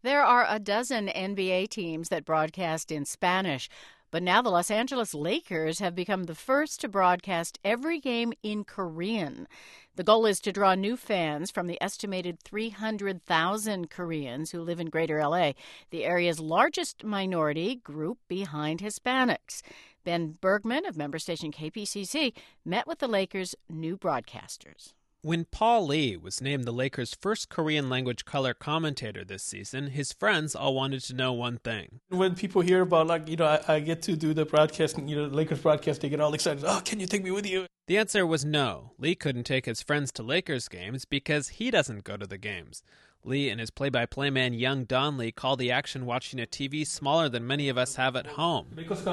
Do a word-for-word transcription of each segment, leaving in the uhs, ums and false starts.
There are a dozen N B A teams that broadcast in Spanish, but now the Los Angeles Lakers have become the first to broadcast every game in Korean. The goal is to draw new fans from the estimated three hundred thousand Koreans who live in Greater L A, the area's largest minority group behind Hispanics. Ben Bergman of member station K P C C met with the Lakers' new broadcasters. When Paul Lee was named the Lakers' first Korean-language color commentator this season, his friends all wanted to know one thing. When people hear about, like, you know, I, I get to do the broadcast, you know, the Lakers broadcast, they get all excited. Oh, can you take me with you? The answer was no. Lee couldn't take his friends to Lakers games because he doesn't go to the games. Lee and his play-by-play man Young Don Lee call the action watching a T V smaller than many of us have at home. They're deep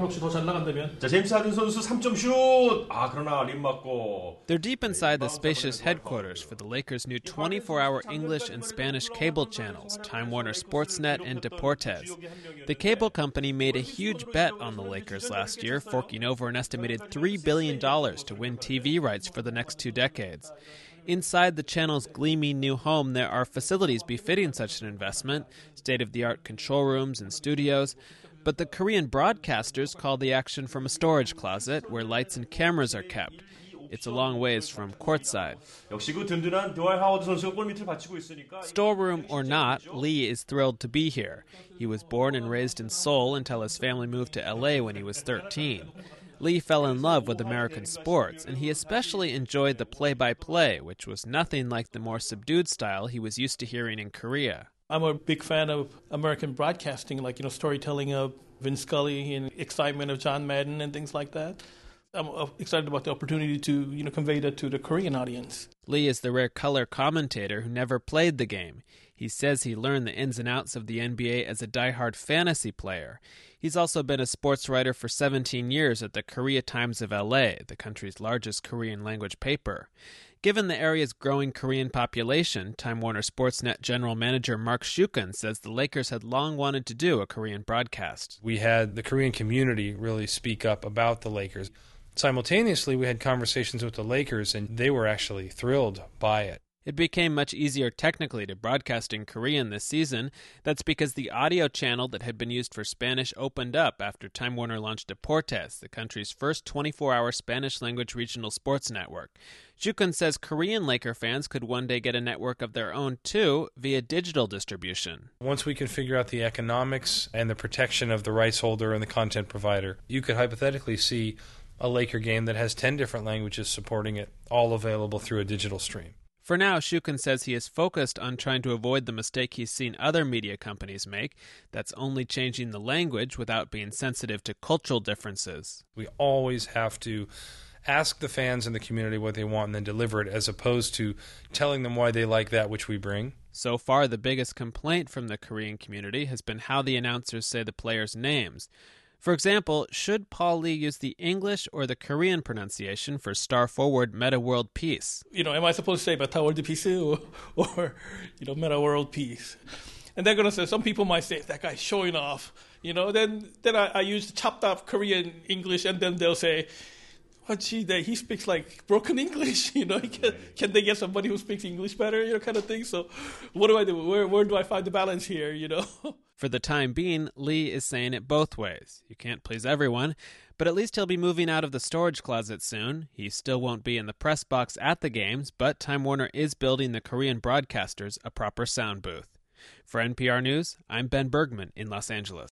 inside the spacious headquarters for the Lakers' new twenty-four hour English and Spanish cable channels, Time Warner Sportsnet and Deportes. The cable company made a huge bet on the Lakers last year, forking over an estimated three billion dollars to win T V rights for the next two decades. Inside the channel's gleaming new home, there are facilities befitting such an investment, state-of-the-art control rooms and studios. But the Korean broadcasters call the action from a storage closet where lights and cameras are kept. It's a long ways from courtside. Storeroom or not, Lee is thrilled to be here. He was born and raised in Seoul until his family moved to L A when he was thirteen. Lee fell in love with American sports, and he especially enjoyed the play-by-play, which was nothing like the more subdued style he was used to hearing in Korea. I'm a big fan of American broadcasting, like, you know, storytelling of Vin Scully and excitement of John Madden and things like that. I'm excited about the opportunity to, you know, convey that to the Korean audience. Lee is the rare color commentator who never played the game. He says he learned the ins and outs of the N B A as a diehard fantasy player. He's also been a sports writer for seventeen years at the Korea Times of L A, the country's largest Korean-language paper. Given the area's growing Korean population, Time Warner Sportsnet general manager Mark Shukin says the Lakers had long wanted to do a Korean broadcast. We had the Korean community really speak up about the Lakers. Simultaneously, we had conversations with the Lakers, and they were actually thrilled by it. It became much easier technically to broadcast in Korean this season. That's because the audio channel that had been used for Spanish opened up after Time Warner launched Deportes, the country's first twenty-four hour Spanish-language regional sports network. Jukun says Korean Laker fans could one day get a network of their own, too, via digital distribution. Once we can figure out the economics and the protection of the rights holder and the content provider, you could hypothetically see a Laker game that has ten different languages supporting it, all available through a digital stream. For now, Shukin says he is focused on trying to avoid the mistake he's seen other media companies make. That's only changing the language without being sensitive to cultural differences. We always have to ask the fans in the community what they want and then deliver it, as opposed to telling them why they like that which we bring. So far, the biggest complaint from the Korean community has been how the announcers say the players' names. For example, should Paul Lee use the English or the Korean pronunciation for star forward Meta World Peace? You know, am I supposed to say Meta World Peace or, or, you know, Meta World Peace? And they're going to say, some people might say, that guy's showing off. You know, then then I, I use chopped up Korean English, and then they'll say, oh, gee, he speaks like broken English, you know, can, can they get somebody who speaks English better, you know, kind of thing. So what do I do? Where, where do I find the balance here, you know? For the time being, Lee is saying it both ways. You can't please everyone, but at least he'll be moving out of the storage closet soon. He still won't be in the press box at the games, but Time Warner is building the Korean broadcasters a proper sound booth. For N P R News, I'm Ben Bergman in Los Angeles.